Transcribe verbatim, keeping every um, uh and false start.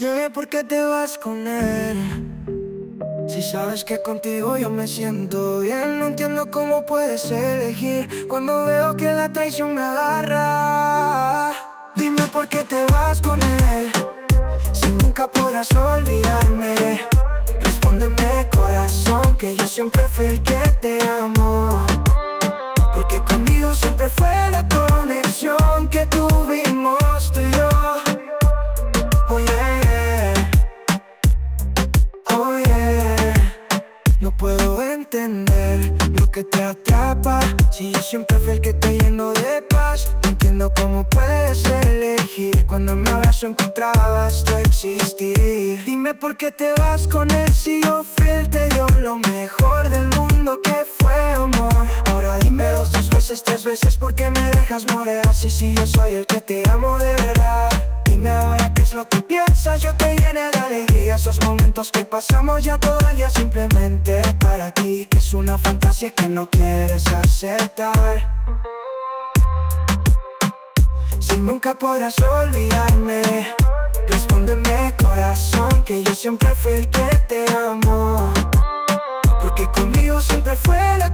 Dime por qué te vas con él. Si sabes que contigo yo me siento bien. No entiendo cómo puedes elegir cuando veo que la traición me agarra. Dime por qué te vas con él, si nunca podrás olvidarme. Respóndeme, corazón, que yo siempre fui el que te amó. Porque conmigo siempre fue la conexión que tuvimos tú y yo. Oh yeah, oh yeah. No puedo entender lo que te atrapa, si yo siempre fui el que te llenó de paz. No entiendo cómo puedes elegir cuando en mi abrazo encontrabas tu existir. Dime por qué te vas con él, si yo fui el que te dio lo mejor del mundo, que fue amor. Ahora dime dos, dos veces, tres veces, ¿por qué me dejas morir así si yo soy el que te amo de verdad? Dime ahora qué es lo que piensas, yo te llené de alegría. Esos momentos que pasamos ya todo el día simplemente para ti, que es una fantasía que no quieres aceptar. Si nunca podrás olvidarme, respóndeme, corazón, que yo siempre fui el que te amó. Porque conmigo siempre fue la